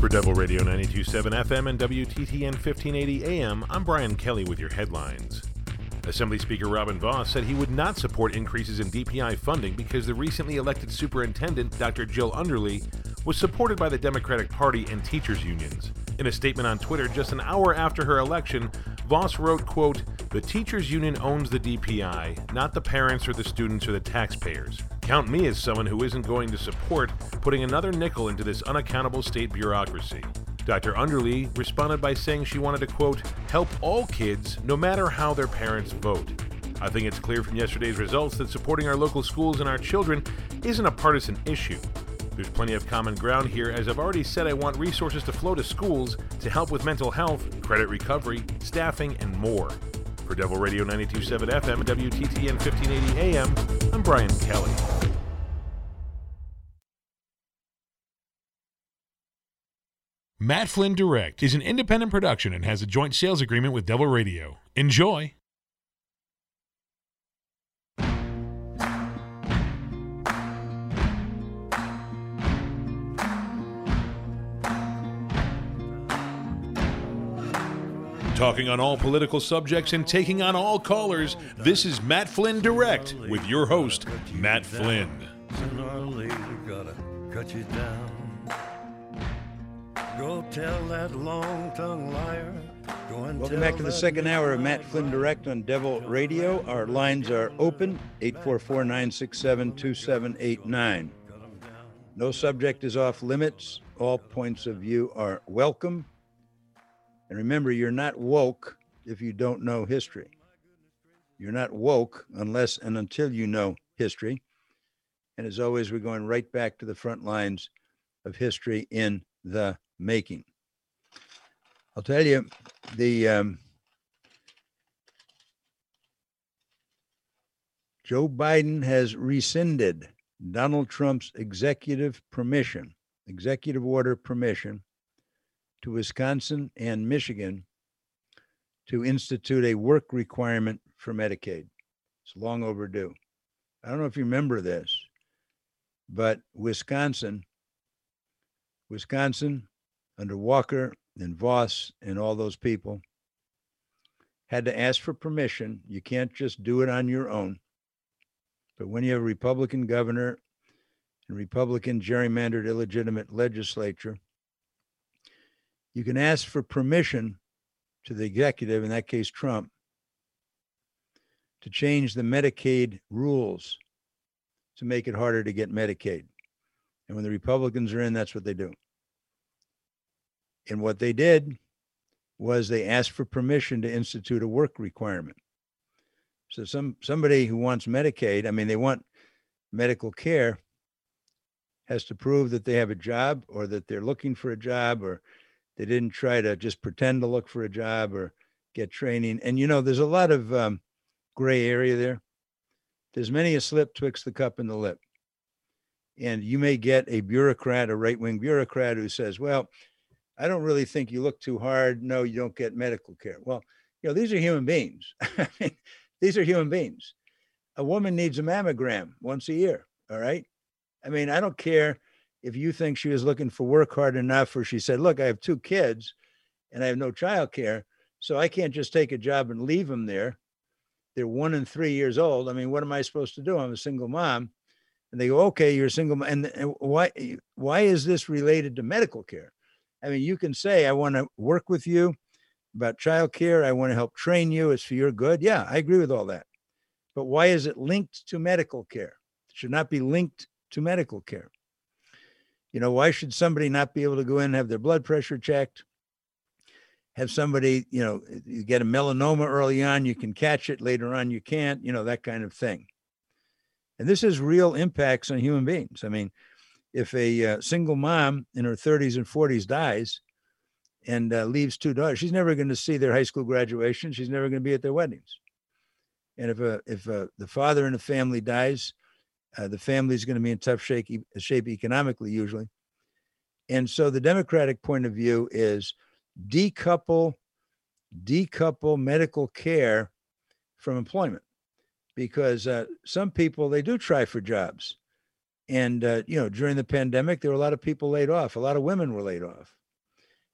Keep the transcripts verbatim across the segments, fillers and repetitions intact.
For Devil Radio ninety-two point seven F M and W T T N fifteen eighty A M, I'm Brian Kelly with your headlines. Assembly Speaker Robin Vos said he would not support increases in D P I funding because the recently elected superintendent, Doctor Jill Underly, was supported by the Democratic Party and teachers' unions. In a statement on Twitter just an hour after her election, Vos wrote, quote, "The teachers' union owns the D P I, not the parents or the students or the taxpayers. Count me as someone who isn't going to support putting another nickel into this unaccountable state bureaucracy." Doctor Underly responded by saying she wanted to, quote, "help all kids no matter how their parents vote. I think it's clear from yesterday's results that supporting our local schools and our children isn't a partisan issue. There's plenty of common ground here. As I've already said, I want resources to flow to schools to help with mental health, credit recovery, staffing, and more." For Devil Radio ninety-two point seven F M and W T T N fifteen eighty A M, I'm Brian Kelly. Matt Flynn Direct is an independent production and has a joint sales agreement with Devil Radio. Enjoy! Talking on all political subjects and taking on all callers, this is Matt Flynn Direct with your host, Matt Flynn. Sooner or later, gotta cut you down. Go tell that long-tongued liar. Go and Welcome tell back to the that second hour of liar. Matt Flynn Direct on Devil Radio. Our lines are open, eight four four, nine six seven, two seven eight nine. No subject is off limits. All points of view are welcome. And remember, you're not woke if you don't know history. You're not woke unless and until you know history. And as always, we're going right back to the front lines of history in the making. I'll tell you, the um, Joe Biden has rescinded Donald Trump's executive permission, executive order permission to Wisconsin and Michigan to institute a work requirement for Medicaid. It's long overdue. I don't know if you remember this, but Wisconsin, Wisconsin, under Walker and Vos and all those people, had to ask for permission. You can't just do it on your own. But when you have a Republican governor and Republican gerrymandered illegitimate legislature, you can ask for permission to the executive, in that case Trump, to change the Medicaid rules to make it harder to get Medicaid. And when the Republicans are in, that's what they do. And what they did was they asked for permission to institute a work requirement. So some somebody who wants Medicaid, I mean, they want medical care, has to prove that they have a job or that they're looking for a job, or they didn't try to just pretend to look for a job or get training. And, you know, there's a lot of um, gray area there. There's many a slip twixt the cup and the lip. And you may get a bureaucrat, a right-wing bureaucrat who says, well, I don't really think you look too hard. No, you don't get medical care. Well, you know, these are human beings. I mean, these are human beings. A woman needs a mammogram once a year. All right. I mean, I don't care if you think she was looking for work hard enough, or she said, look, I have two kids and I have no child care, so I can't just take a job and leave them there. They're one and three years old. I mean, what am I supposed to do? I'm a single mom. And they go, okay, you're a single mom. And, and why, why is this related to medical care? I mean, you can say, I want to work with you about child care. I want to help train you. It's for your good. Yeah, I agree with all that. But why is it linked to medical care? It should not be linked to medical care. You know, why should somebody not be able to go in and have their blood pressure checked? Have somebody, you know, you get a melanoma early on, you can catch it, later on you can't, you know, that kind of thing. And this has real impacts on human beings. I mean, if a uh, single mom in her thirties and forties dies and uh, leaves two daughters, she's never going to see their high school graduation. She's never going to be at their weddings. And if a, if a, the father in the family dies, Uh, the family is going to be in tough shape, shape economically, usually. And so the Democratic point of view is decouple, decouple medical care from employment, because uh, some people, they do try for jobs. And, uh, you know, during the pandemic, there were a lot of people laid off. A lot of women were laid off.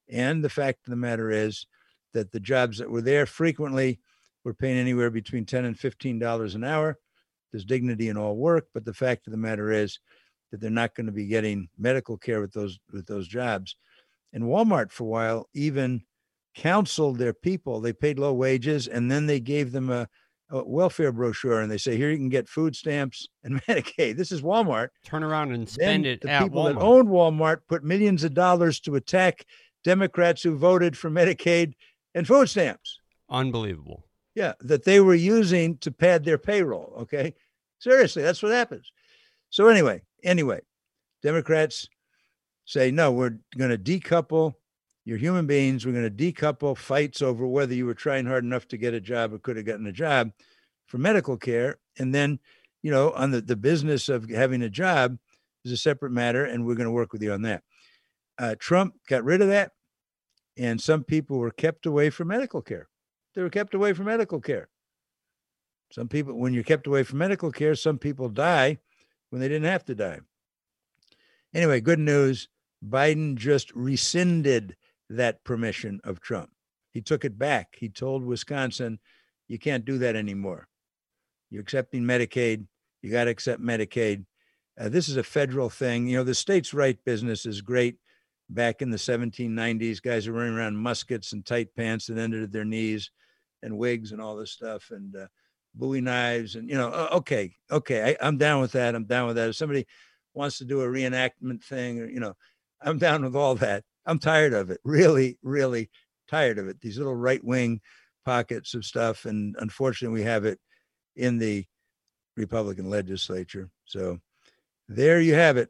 And the fact of the matter is that the jobs that were there frequently were paying anywhere between ten and fifteen dollars an hour. There's dignity in all work, but the fact of the matter is that they're not going to be getting medical care with those with those jobs. And Walmart, for a while, even counseled their people. They paid low wages, and then they gave them a, a welfare brochure, and they say, here you can get food stamps and Medicaid. This is Walmart. Turn around and spend Then it the at people Walmart. that owned Walmart put millions of dollars to attack Democrats who voted for Medicaid and food stamps. Unbelievable. Yeah, that they were using to pad their payroll. Okay, seriously, that's what happens. So anyway, anyway, Democrats say, no, we're going to decouple. You're human beings. We're going to decouple fights over whether you were trying hard enough to get a job or could have gotten a job for medical care. And then, you know, on the, the business of having a job is a separate matter, and we're going to work with you on that. Uh, Trump got rid of that, and some people were kept away from medical care. They were kept away from medical care. Some people, when you're kept away from medical care, some people die when they didn't have to die. Anyway, good news. Biden just rescinded that permission of Trump. He took it back. He told Wisconsin, you can't do that anymore. You're accepting Medicaid. You got to accept Medicaid. Uh, this is a federal thing. You know, the states' right business is great. Back in the seventeen nineties, guys are running around muskets and tight pants that ended at their knees and wigs and all this stuff and uh, Bowie knives. And, you know, okay, okay, I, I'm down with that. I'm down with that. If somebody wants to do a reenactment thing, or, you know, I'm down with all that. I'm tired of it. Really, really tired of it. These little right-wing pockets of stuff. And unfortunately, we have it in the Republican legislature. So there you have it.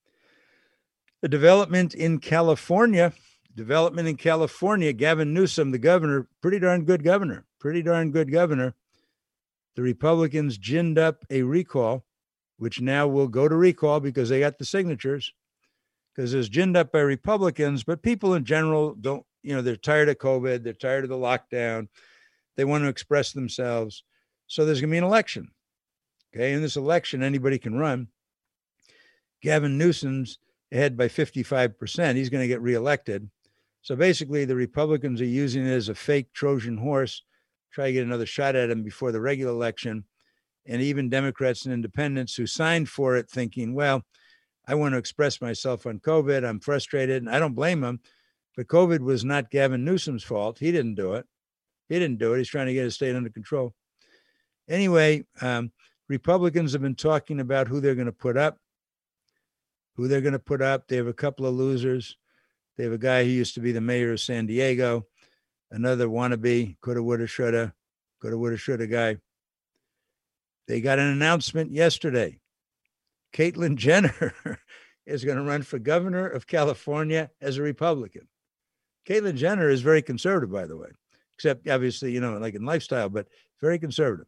The development in California, development in California, Gavin Newsom, the governor, pretty darn good governor, pretty darn good governor. The Republicans ginned up a recall, which now will go to recall because they got the signatures, because it was ginned up by Republicans, but people in general don't, you know, they're tired of COVID. They're tired of the lockdown. They want to express themselves. So there's going to be an election. Okay. In this election, anybody can run. Gavin Newsom's ahead by fifty-five percent. He's going to get reelected. So basically, the Republicans are using it as a fake Trojan horse, try to get another shot at him before the regular election. And even Democrats and independents who signed for it thinking, well, I want to express myself on COVID. I'm frustrated, and I don't blame them. But COVID was not Gavin Newsom's fault. He didn't do it. He didn't do it. He's trying to get his state under control. Anyway, um, Republicans have been talking about who they're going to put up. Who they're going to put up. They have a couple of losers. They have a guy who used to be the mayor of San Diego, another wannabe, coulda, woulda, shoulda, coulda, woulda, shoulda guy. They got an announcement yesterday. Caitlyn Jenner is going to run for governor of California as a Republican. Caitlyn Jenner is very conservative, by the way, except obviously, you know, like in lifestyle, but very conservative.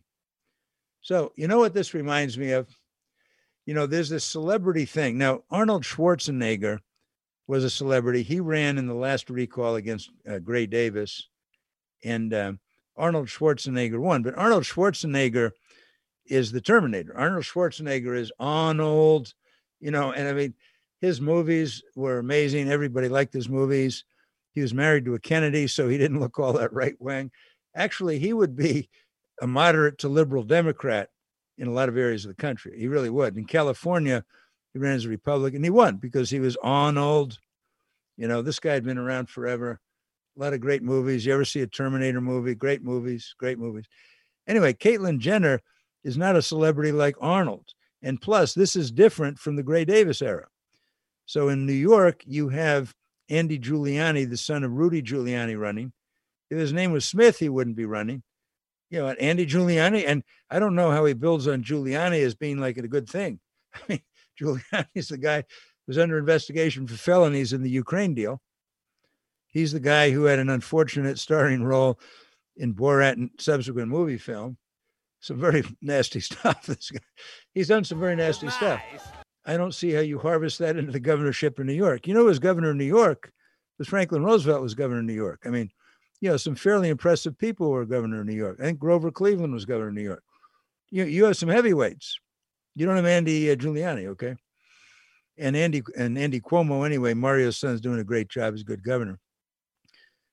So, you know what this reminds me of? You know, there's this celebrity thing. Now, Arnold Schwarzenegger was a celebrity. He ran in the last recall against uh, Gray Davis, and um, Arnold Schwarzenegger won. But Arnold Schwarzenegger is the Terminator. Arnold Schwarzenegger is Arnold, you know, and I mean, his movies were amazing. Everybody liked his movies. He was married to a Kennedy, so he didn't look all that right wing. Actually, he would be a moderate to liberal Democrat in a lot of areas of the country. He really would. In California, he ran as a Republican. He won because he was Arnold. You know, this guy had been around forever. A lot of great movies. You ever see a Terminator movie? Great movies, great movies. Anyway, Caitlyn Jenner is not a celebrity like Arnold. And plus, this is different from the Gray Davis era. So in New York, you have Andy Giuliani, the son of Rudy Giuliani, running. If his name was Smith, he wouldn't be running. You know, Andy Giuliani, and I don't know how he builds on Giuliani as being like a good thing. I mean, Giuliani is the guy who's under investigation for felonies in the Ukraine deal. He's the guy who had an unfortunate starring role in Borat and subsequent movie film. Some very nasty stuff. This guy, he's done some very nasty nice. stuff. I don't see how you harvest that into the governorship of New York. You know, as governor of New York, was Franklin Roosevelt was governor of New York. I mean, you know, some fairly impressive people were governor of New York. I think Grover Cleveland was governor of New York. You you have some heavyweights. You don't have Andy uh, Giuliani, okay? And Andy and Andy Cuomo, anyway, Mario's son's doing a great job. He's a good governor.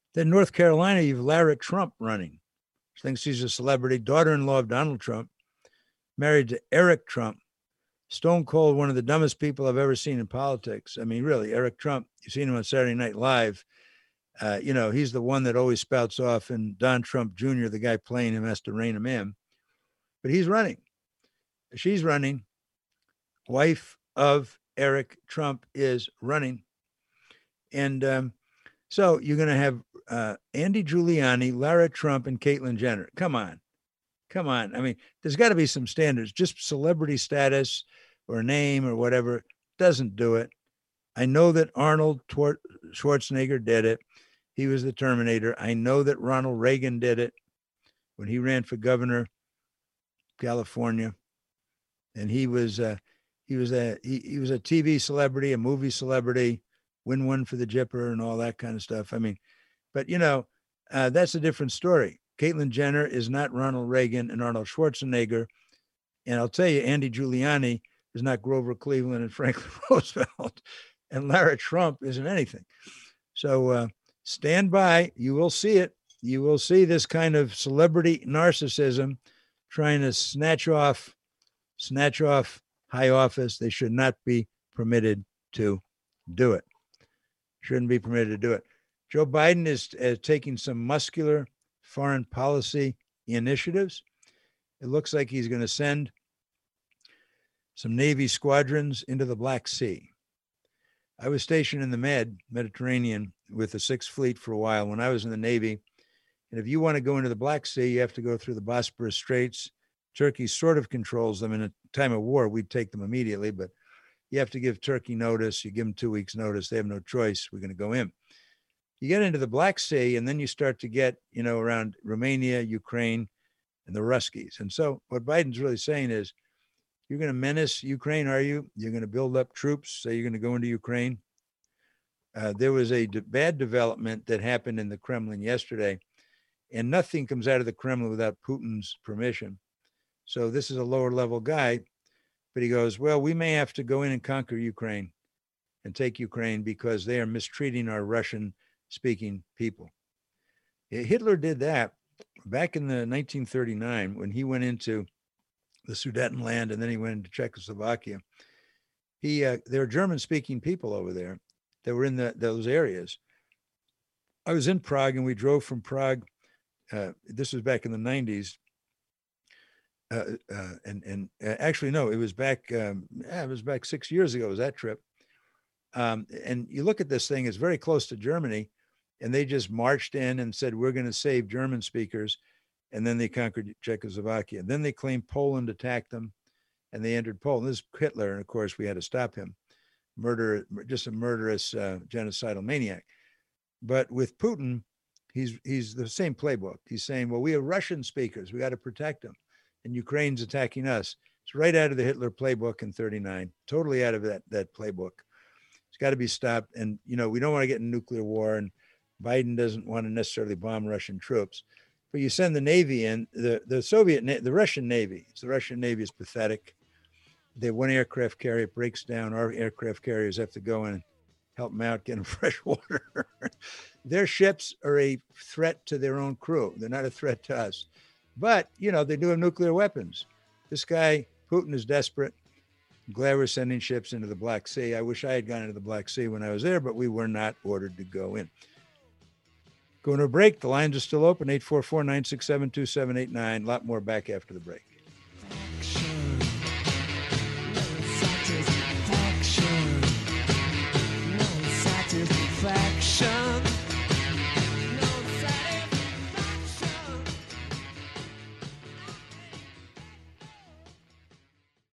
Then North Carolina, you've Lara Trump running. She thinks she's a celebrity, daughter-in-law of Donald Trump, married to Eric Trump, stone cold, one of the dumbest people I've ever seen in politics. I mean, really, Eric Trump, you've seen him on Saturday Night Live. Uh, you know, he's the one that always spouts off, and Don Trump Junior, the guy playing him, has to rein him in. But he's running. She's running. Wife of Eric Trump is running. And um, so you're going to have uh, Andy Giuliani, Lara Trump, and Caitlyn Jenner. Come on. Come on. I mean, there's got to be some standards. Just celebrity status or name or whatever doesn't do it. I know that Arnold Schwarzenegger did it. He was the Terminator. I know that Ronald Reagan did it when he ran for governor of California. And he was uh, he was a he, he was a T V celebrity, a movie celebrity, win one for the Jipper and all that kind of stuff. I mean, but you know, uh, that's a different story. Caitlyn Jenner is not Ronald Reagan and Arnold Schwarzenegger. And I'll tell you, Andy Giuliani is not Grover Cleveland and Franklin Roosevelt. And Lara Trump isn't anything. So uh, stand by. You will see it. You will see this kind of celebrity narcissism trying to snatch off, snatch off high office. They should not be permitted to do it. Shouldn't be permitted to do it. Joe Biden is uh, taking some muscular foreign policy initiatives. It looks like he's going to send some Navy squadrons into the Black Sea. I was stationed in the Med, Mediterranean, with the Sixth Fleet for a while when I was in the Navy. And if you want to go into the Black Sea, you have to go through the Bosporus Straits. Turkey sort of controls them. In a time of war, we'd take them immediately, but you have to give Turkey notice. You give them two weeks notice. They have no choice. We're going to go in. You get into the Black Sea, and then you start to get, you know, around Romania, Ukraine, and the Ruskies. And so what Biden's really saying is, you're going to menace Ukraine, are you? You're going to build up troops, so you're going to go into Ukraine. Uh, there was a de- bad development that happened in the Kremlin yesterday, and nothing comes out of the Kremlin without Putin's permission. So this is a lower level guy, but he goes, well, we may have to go in and conquer Ukraine and take Ukraine because they are mistreating our Russian speaking people. Hitler did that back in the nineteen thirty-nine when he went into the Sudetenland and then he went into Czechoslovakia. He uh, there were German speaking people over there that were in the, those areas. I was in Prague and we drove from Prague. Uh, this was back in the nineties. Uh, uh, and and uh, actually, no, it was back. Um, yeah, it was back six years ago. Was that trip? Um, and you look at this thing; it's very close to Germany, and they just marched in and said, "We're going to save German speakers," and then they conquered Czechoslovakia. Then they claimed Poland attacked them, and they entered Poland. This is Hitler, and of course, we had to stop him. Murder, just a murderous, uh, genocidal maniac. But with Putin, he's he's the same playbook. He's saying, "Well, we have Russian speakers; we got to protect them." And Ukraine's attacking us. It's right out of the Hitler playbook in thirty-nine, totally out of that, that playbook. It's got to be stopped. And, you know, we don't want to get in nuclear war, and Biden doesn't want to necessarily bomb Russian troops, but you send the Navy in, the, the Soviet, the Russian Navy, it's the Russian Navy is pathetic. They have one aircraft carrier, it breaks down. Our aircraft carriers have to go in and help them out, get them fresh water. Their ships are a threat to their own crew. They're not a threat to us. But, you know, they do have nuclear weapons. This guy, Putin, is desperate. I'm glad we're sending ships into the Black Sea. I wish I had gone into the Black Sea when I was there, but we were not ordered to go in. Going to a break. The lines are still open, eight four four, nine six seven, two seven eight nine. A lot more back after the break.